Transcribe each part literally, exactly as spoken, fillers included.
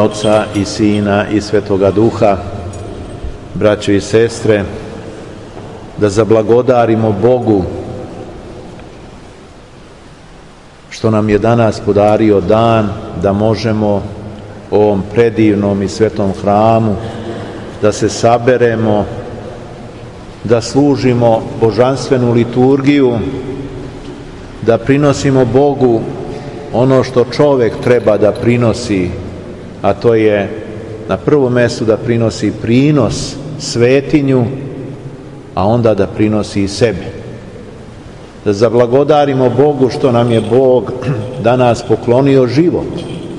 Oca i Sina i Svetoga Duha. Braćo i sestre, da zablagodarimo Bogu što nam je danas podario dan da možemo u ovom predivnom i svetom hramu da se saberemo, da služimo božanstvenu liturgiju, da prinosimo Bogu ono što čovjek treba da prinosi, a to je na prvom mjestu da prinosi prinos svetinju, a onda da prinosi i sebe. Da zablagodarimo Bogu što nam je Bog danas poklonio život.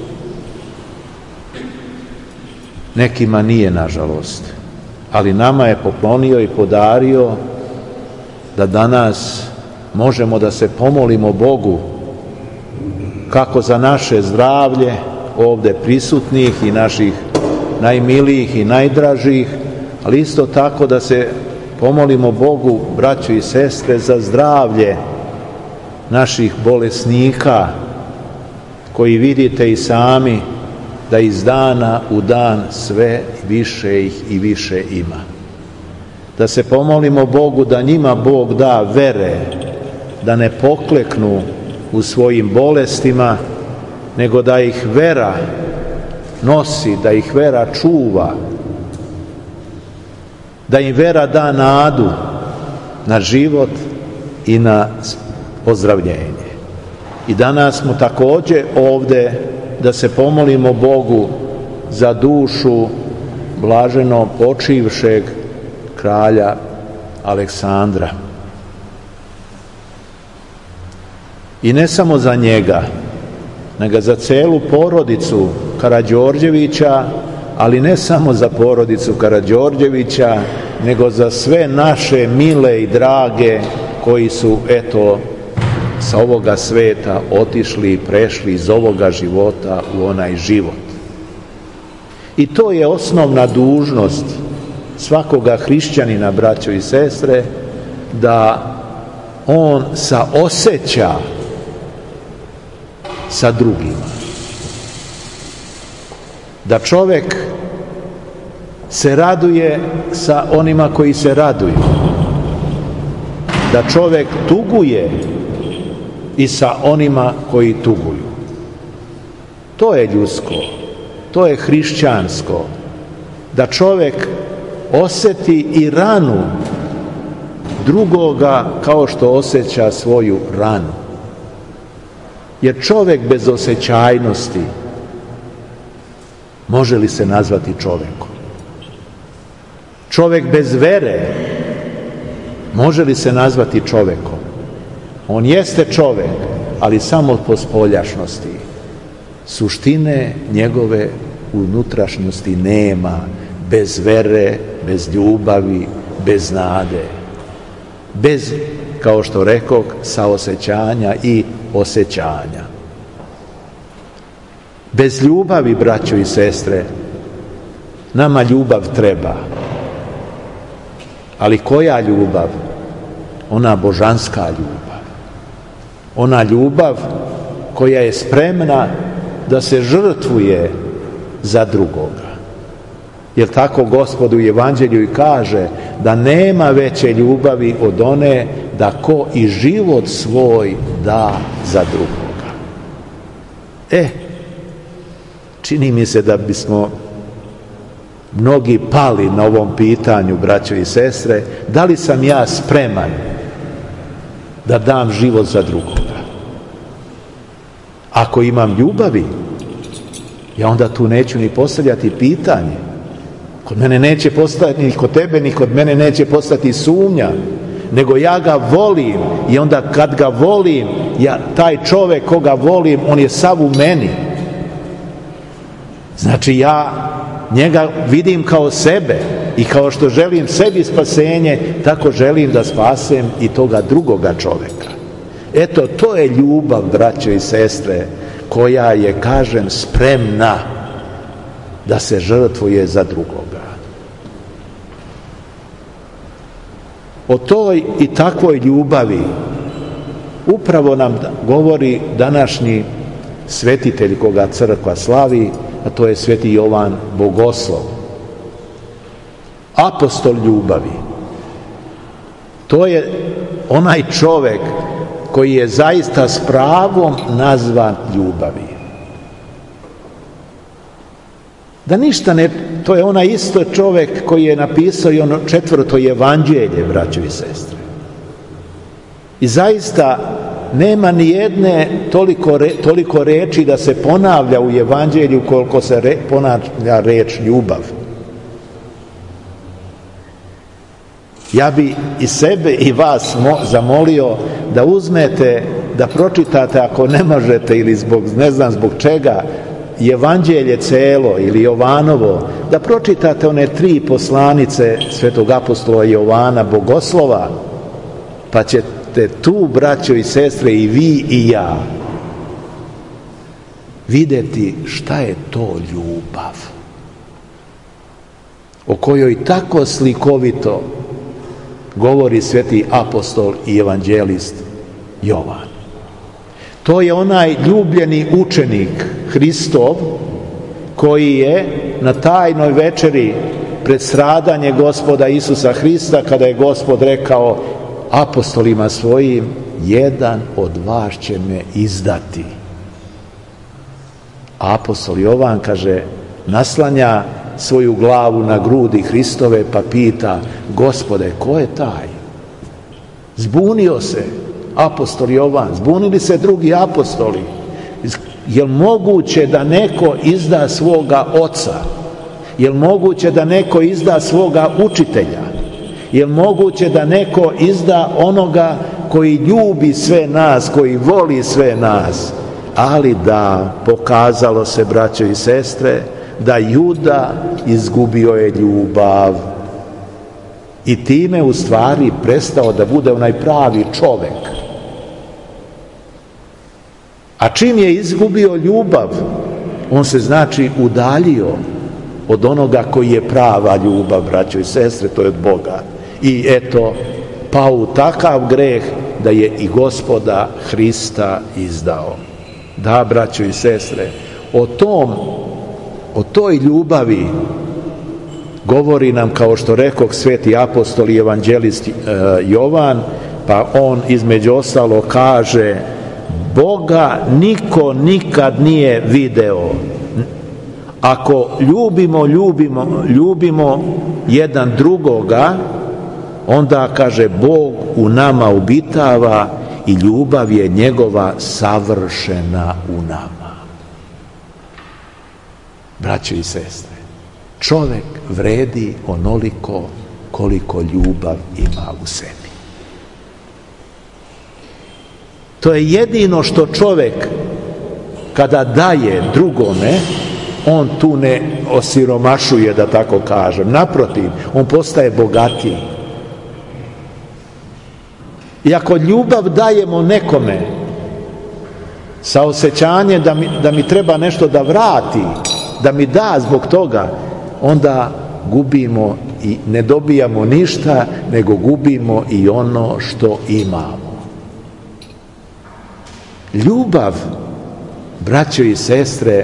Nekima nije, nažalost, ali nama je poklonio i podario da danas možemo da se pomolimo Bogu kako za naše zdravlje ovdje prisutnih i naših najmilijih i najdražih, ali isto tako da se pomolimo Bogu, braćo i sestre, za zdravlje naših bolesnika, koji vidite i sami da iz dana u dan sve više ih i više ima. Da se pomolimo Bogu da njima Bog da vere, da ne pokleknu u svojim bolestima, nego da ih vera nosi, da ih vera čuva, da im vera da nadu na život i na ozdravljenje. I danas smo također ovdje da se pomolimo Bogu za dušu blaženo počivšeg kralja Aleksandra. I ne samo za njega, nego za celu porodicu Karađorđevića, ali ne samo za porodicu Karađorđevića, nego za sve naše mile i drage koji su, eto, sa ovoga sveta otišli i prešli iz ovoga života u onaj život. I to je osnovna dužnost svakoga hrišćanina, braćo i sestre, da on saoseća sa drugima. Da čovjek se raduje sa onima koji se raduju. Da čovjek tuguje i sa onima koji tuguju. To je ljudsko, to je hrišćansko. Da čovjek osjeti i ranu drugoga kao što osjeća svoju ranu. Jer čovjek bez osjećajnosti, može li se nazvati čovjekom? Čovjek bez vere, može li se nazvati čovjekom? On jeste čovjek, ali samo po spoljašnosti. Suštine njegove unutrašnjosti nema, bez vere, bez ljubavi, bez nade. Bez, kao što rekog, saosećanja i osjećanja. Bez ljubavi, braćo i sestre, nama ljubav treba. Ali koja ljubav? Ona božanska ljubav. Ona ljubav koja je spremna da se žrtvuje za drugoga. Jer tako Gospod u Evanđelju i kaže da nema veće ljubavi od one da ko i život svoj da za drugoga. E, čini mi se da bismo mnogi pali na ovom pitanju, braćo i sestre, da li sam ja spreman da dam život za drugoga? Ako imam ljubavi, ja onda tu neću ni postavljati pitanje. Kod mene neće postati, ni kod tebe, ni kod mene neće postati sumnja, nego ja ga volim i onda kad ga volim, ja, taj čovjek koga volim, on je sav u meni. Znači ja njega vidim kao sebe i kao što želim sebi spasenje, tako želim da spasem i toga drugoga čovjeka. Eto, to je ljubav, braćo i sestre, koja je, kažem, spremna da se žrtvuje za drugoga. O toj i takvoj ljubavi upravo nam govori današnji svetitelj koga crkva slavi, a to je sveti Jovan Bogoslov. Apostol ljubavi. To je onaj čovjek koji je zaista s pravom nazvan ljubavi. Da ništa ne, to je onaj isto čovjek koji je napisao i ono četvrto evanđelje, braćo i sestre. I zaista nema ni jedne toliko, re, toliko reči da se ponavlja u evanđelju koliko se re, ponavlja reč ljubav. Ja bi i sebe i vas mo, zamolio da uzmete, da pročitate ako ne možete ili zbog, ne znam zbog čega, evanđelje celo ili Jovanovo, da pročitate one tri poslanice svetog apostola Jovana Bogoslova, pa ćete tu, braćo i sestre, i vi i ja vidjeti šta je to ljubav, o kojoj tako slikovito govori sveti apostol i evanđelist Jovan. To je onaj ljubljeni učenik Hristov koji je na tajnoj večeri pred stradanje Gospoda Isusa Hrista, kada je Gospod rekao apostolima svojim, jedan od vas će me izdati. A apostol Jovan, kaže, naslanja svoju glavu na grudi Hristove pa pita, Gospode, ko je taj? Zbunio se apostol Jovan, zbunili se drugi apostoli. Je li moguće da neko izda svoga oca? Je li moguće da neko izda svoga učitelja? Je li moguće da neko izda onoga koji ljubi sve nas, koji voli sve nas? Ali da, pokazalo se, braćo i sestre, da Juda izgubio je ljubav i time u stvari prestao da bude onaj pravi čovjek. A čim je izgubio ljubav, on se znači udaljio od onoga koji je prava ljubav, braćo i sestre, to je od Boga. I eto, pao u takav greh da je i Gospoda Hrista izdao. Da, braćo i sestre, o tom, o toj ljubavi govori nam, kao što rekoh, sveti apostol i evanđelist e, Jovan, pa on između ostalo kaže, Boga niko nikad nije video. Ako ljubimo, ljubimo, ljubimo jedan drugoga, onda, kaže, Bog u nama obitava i ljubav je njegova savršena u nama. Braćo i sestre, čovjek vredi onoliko koliko ljubav ima u sebi. To je jedino što čovjek kada daje drugome, on tu ne osiromašuje, da tako kažem. Naprotiv, on postaje bogatiji. I ako ljubav dajemo nekome sa osjećanjem da mi, da mi treba nešto da vrati, da mi da zbog toga, onda gubimo i ne dobijamo ništa, nego gubimo i ono što imamo. Ljubav, braćo i sestre,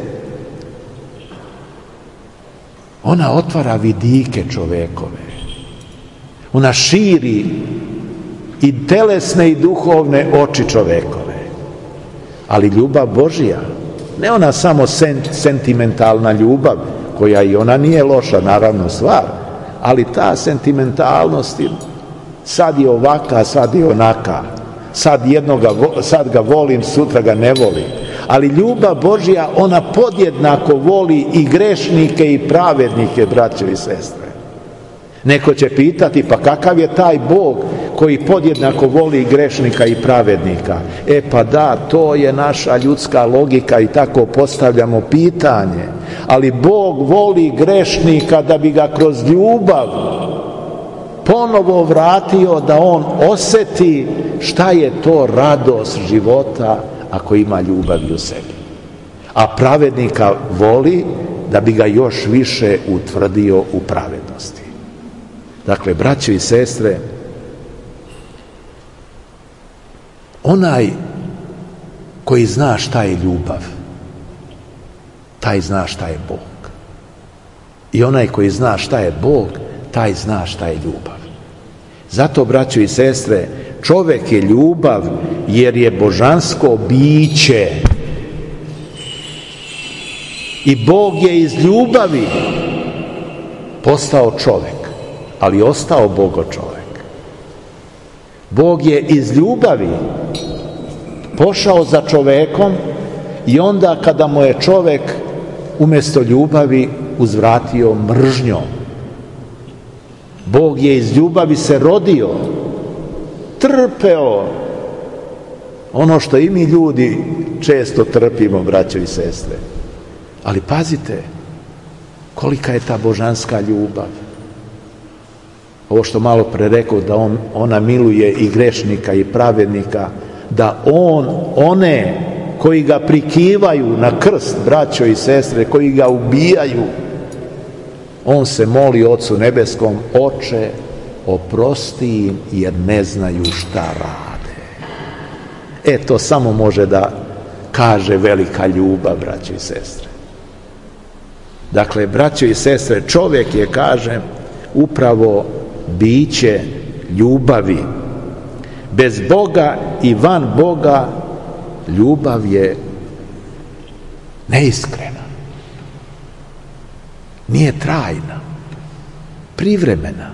ona otvara vidike čovekove. Ona širi i telesne i duhovne oči čovekove. Ali ljubav Božja, ne ona samo sent, sentimentalna ljubav, koja i ona nije loša, naravno, stvar, ali ta sentimentalnost, sad je ovaka, sad je onaka, sad jednoga, sad ga volim, sutra ga ne volim. Ali ljubav Božja, ona podjednako voli i grešnike i pravednike, braćo i sestre. Neko će pitati, pa kakav je taj Bog koji podjednako voli i grešnika i pravednika? E pa da, to je naša ljudska logika i tako postavljamo pitanje. Ali Bog voli grešnika da bi ga kroz ljubav ponovo vratio, da on osjeti šta je to radost života ako ima ljubavi u sebi. A pravednika voli da bi ga još više utvrdio u pravednosti. Dakle, braćo i sestre, onaj koji zna šta je ljubav, taj zna šta je Bog. I onaj koji zna šta je Bog, taj zna šta je ljubav. Zato, braćo i sestre, čovek je ljubav jer je božansko biće. I Bog je iz ljubavi postao čovek, ali ostao Bogo čovek. Bog je iz ljubavi pošao za čovekom i onda kada mu je čovek umjesto ljubavi uzvratio mržnjom. Bog je iz ljubavi se rodio, trpeo ono što i mi ljudi često trpimo, braćo i sestre. Ali pazite, kolika je ta božanska ljubav. Ovo što malo pre rekao, da on, ona miluje i grešnika i pravednika, da on, one koji ga prikivaju na krst, braćo i sestre, koji ga ubijaju, on se moli Ocu nebeskom: Oče, oprosti im jer ne znaju šta rade. E, to samo može da kaže velika ljubav, braćo i sestre. Dakle, braćo i sestre, čovjek je, kažem, upravo biće ljubavi. Bez Boga i van Boga ljubav je neiskrena, nije trajna, privremena.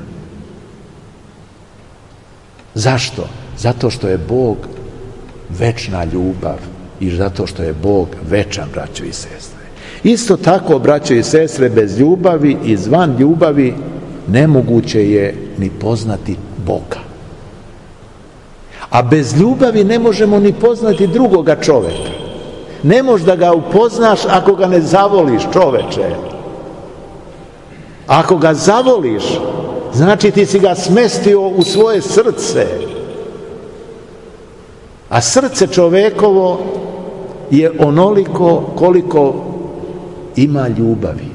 Zašto? Zato što je Bog večna ljubav i zato što je Bog večan, braćo i sestre. Isto tako, braćo i sestre, bez ljubavi i izvan ljubavi nemoguće je ni poznati Boga. A bez ljubavi ne možemo ni poznati drugoga čoveka. Ne možeš da ga upoznaš ako ga ne zavoliš, čoveče. Ako ga zavoliš, znači ti si ga smestio u svoje srce. A srce čovekovo je onoliko koliko ima ljubavi.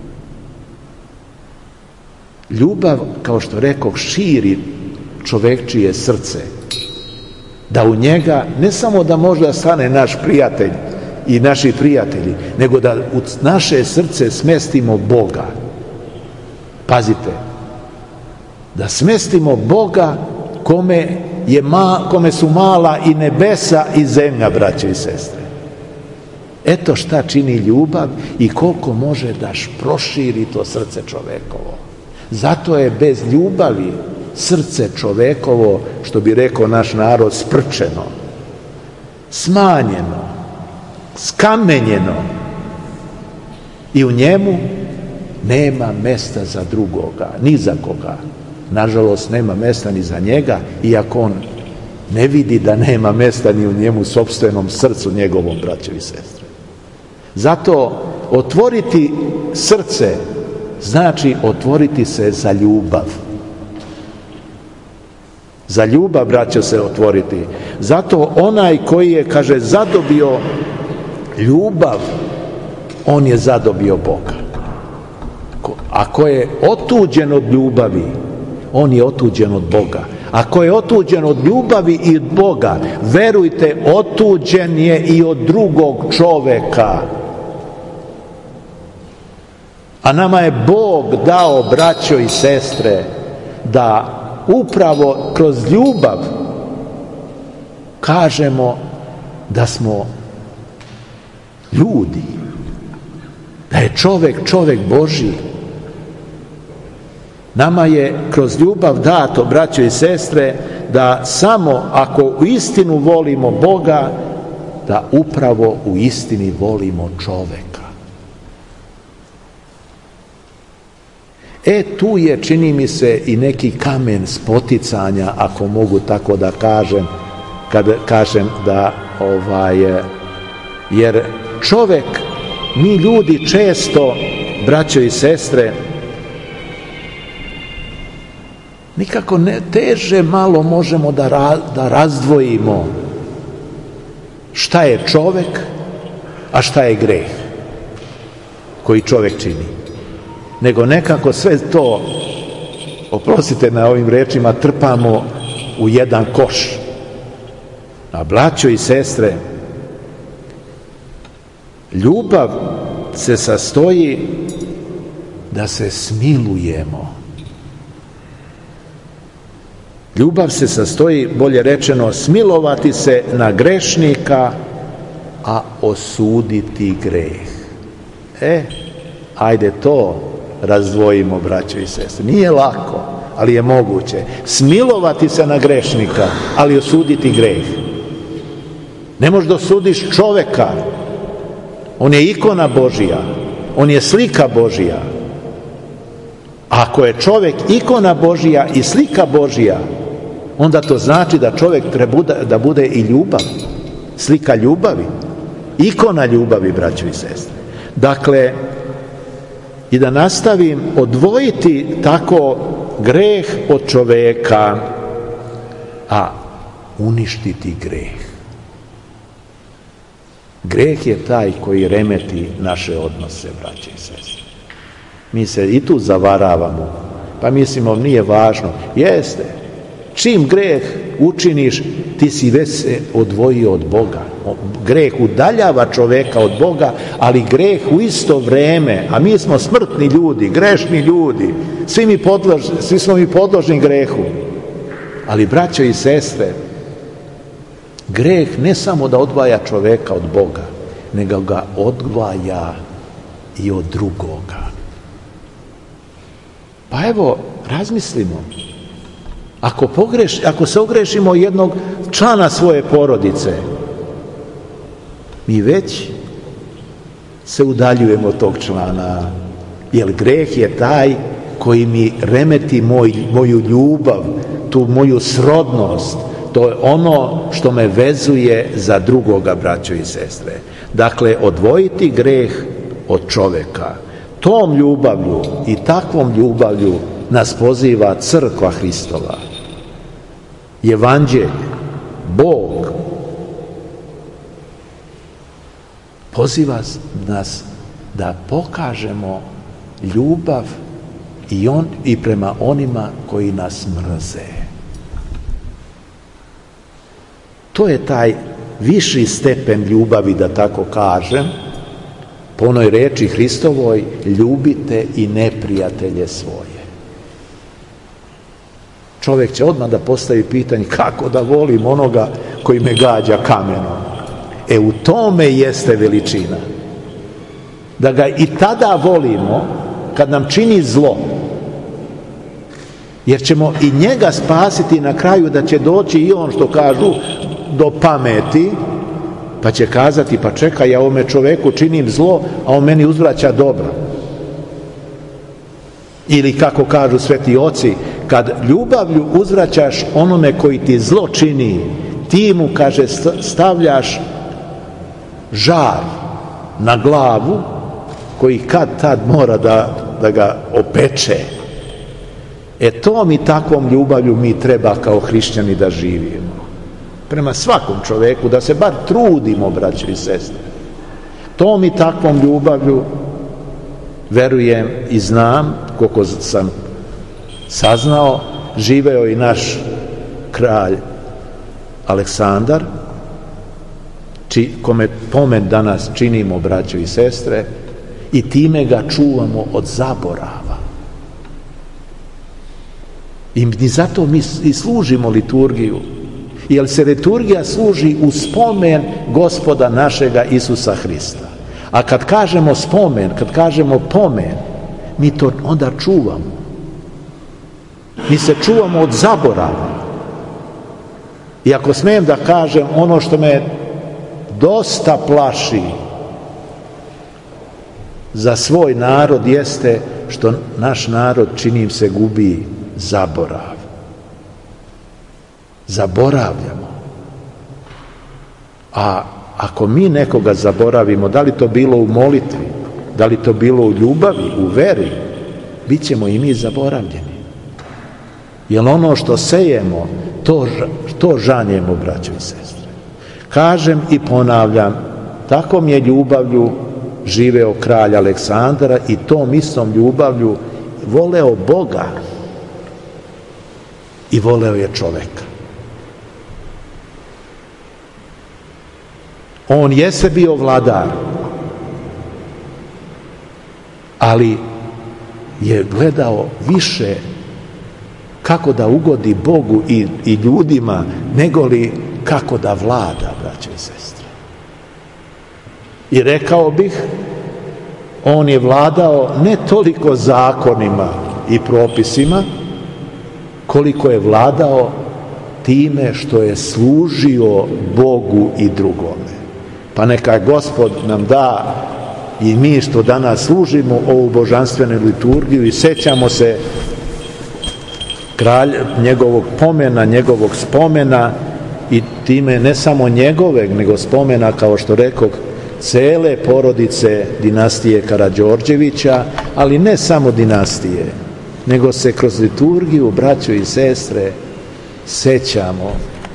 Ljubav, kao što rekoh, širi čovekčije srce. Da u njega ne samo da može da stane naš prijatelj i naši prijatelji, nego da u naše srce smestimo Boga. Pazite, da smestimo Boga kome, je ma, kome su mala i nebesa i zemlja, braće i sestre. Eto šta čini ljubav i koliko može da proširi to srce čovekovo. Zato je bez ljubavi srce čovekovo, što bi rekao naš narod, sprčeno, smanjeno, skamenjeno i u njemu nema mesta za drugoga, ni za koga. Nažalost, nema mesta ni za njega, iako on ne vidi da nema mesta ni u njemu sopstvenom srcu njegovom, braćo i sestre. Zato otvoriti srce znači otvoriti se za ljubav. Za ljubav, braćo, se otvoriti. Zato onaj koji je, kaže, zadobio ljubav, on je zadobio Boga. Ako je otuđen od ljubavi, on je otuđen od Boga. Ako je otuđen od ljubavi i od Boga, verujte, otuđen je i od drugog čoveka. A nama je Bog dao, braćo i sestre, da upravo kroz ljubav kažemo da smo ljudi, da je čovek čovek Božji. Nama je kroz ljubav dato, braćo i sestre, da samo ako u istinu volimo Boga, da upravo u istini volimo čoveka. E, tu je, čini mi se, i neki kamen spoticanja, ako mogu tako da kažem, kad kažem da ovaj, jer čovek, mi ljudi često, braćo i sestre, nikako ne, teže malo možemo da, ra, da razdvojimo šta je čovek, a šta je greh koji čovek čini. Nego nekako sve to, oprostite na ovim rečima, trpamo u jedan koš. A braćo i sestre, ljubav se sastoji da se smilujemo. Ljubav se sastoji, bolje rečeno, smilovati se na grešnika, a osuditi greh. E, ajde to razdvojimo, braćo i sestre. Nije lako, ali je moguće. Smilovati se na grešnika, ali osuditi greh. Ne možeš da osudiš čoveka. On je ikona Božija. On je slika Božija. Ako je čovek ikona Božija i slika Božija, onda to znači da čovek treba da bude i ljubav. Slika ljubavi. Ikona ljubavi, braćo i sestre. Dakle, i da nastavim, odvojiti tako greh od čoveka, a uništiti greh. Greh je taj koji remeti naše odnose, braće i sestre. Mi se i tu zavaravamo, pa mislimo nije važno. Jeste, čim greh učiniš, ti si već se odvojio od Boga. Greh udaljava čoveka od Boga, ali greh u isto vreme, a mi smo smrtni ljudi, grešni ljudi, svi, mi podložni, svi smo mi podložni grehu. Ali, braćo i sestre, greh ne samo da odvaja čoveka od Boga, nego ga odvaja i od drugoga. Pa evo, razmislimo. Ako, pogreš, ako se ogrešimo jednog člana svoje porodice, mi već se udaljujemo od tog člana, jer greh je taj koji mi remeti moj, moju ljubav, tu moju srodnost. To je ono što me vezuje za drugoga, braćo i sestre. Dakle, odvojiti greh od čoveka. Tom ljubavlju i takvom ljubavlju nas poziva crkva Hristova. Evanđelje, Bog, poziva nas da pokažemo ljubav i, on, i prema onima koji nas mrze. To je taj viši stepen ljubavi, da tako kažem, po onoj reči Hristovoj, ljubite i neprijatelje svoje. Čovjek će odmah da postavi pitanje kako da volim onoga koji me gađa kamenom. E u tome jeste veličina. Da ga i tada volimo kad nam čini zlo. Jer ćemo i njega spasiti na kraju, da će doći i on, što kažu, do pameti, pa će kazati, pa čekaj, ja ovome čoveku činim zlo, a on meni uzvraća dobro. Ili kako kažu sveti oci, kad ljubavlju uzvraćaš onome koji ti zlo čini, ti mu, kaže, stavljaš žar na glavu koji kad tad mora da, da ga opeče. E tom i takvom ljubavlju mi treba kao hrišćani da živimo. Prema svakom čoveku, da se bar trudimo, braćo i sestre. Tom i takvom ljubavlju verujem i znam, koliko sam saznao, živeo i naš kralj Aleksandar, či, kome pomen danas činimo, braćo i sestre, i time ga čuvamo od zaborava. I zato mi i služimo liturgiju, jer se liturgija služi u spomen Gospoda našega Isusa Hrista. A kad kažemo spomen, kad kažemo pomen, mi to onda čuvamo. Mi se čuvamo od zaborava. I ako smijem da kažem, ono što me dosta plaši za svoj narod jeste što naš narod, čini se, gubi zaborav. Zaboravljamo. A ako mi nekoga zaboravimo, da li to bilo u molitvi, da li to bilo u ljubavi, u veri, bit ćemo i mi zaboravljeni. Jer ono što sejemo, to, to žanjemo, braćo i sestre. Kažem i ponavljam, takvom je ljubavlju živeo kralj Aleksandar i tom istom ljubavlju voleo Boga i voleo je čoveka. On jeste bio vladar, ali je gledao više kako da ugodi Bogu i, i ljudima, nego li kako da vlada, braće i sestre. I rekao bih, on je vladao ne toliko zakonima i propisima, koliko je vladao time što je služio Bogu i drugome. Pa neka Gospod nam da i mi što danas služimo ovu božanstvenu liturgiju i sećamo se kralj, njegovog pomena, njegovog spomena i time ne samo njegoveg, nego spomena, kao što rekog, cele porodice dinastije Karađorđevića, ali ne samo dinastije, nego se kroz liturgiju, braćo i sestre, sećamo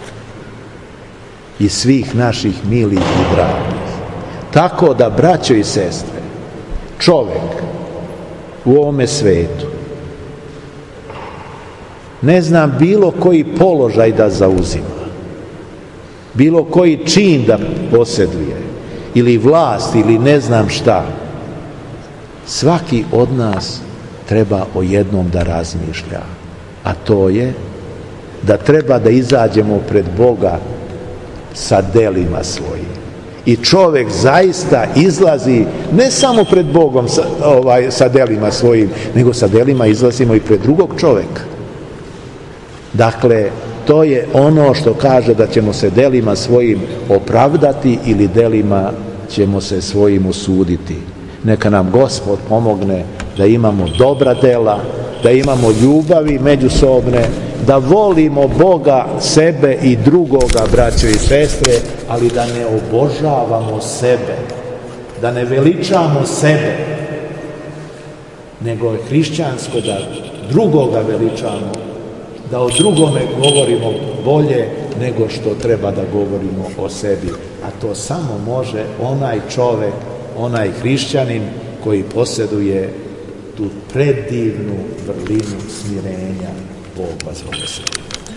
i svih naših milih i dragih. Tako da, braćo i sestre, čovek u ovome svetu, ne znam bilo koji položaj da zauzima, bilo koji čin da posjeduje, ili vlast, ili ne znam šta, svaki od nas treba o jednom da razmišlja, a to je da treba da izađemo pred Boga sa delima svojim. I čovek zaista izlazi ne samo pred Bogom sa, ovaj, sa delima svojim, nego sa delima izlazimo i pred drugog čoveka. Dakle, to je ono što kaže da ćemo se delima svojim opravdati ili delima ćemo se svojim osuditi. Neka nam Gospod pomogne da imamo dobra dela, da imamo ljubavi međusobne, da volimo Boga, sebe i drugoga, braćo i sestre, ali da ne obožavamo sebe, da ne veličamo sebe, nego je hrišćansko da drugoga veličamo, da o drugome govorimo bolje nego što treba da govorimo o sebi. A to samo može onaj čovek, onaj hrišćanin koji posjeduje tu predivnu vrlinu smirenja. Bog vas blagoslovi.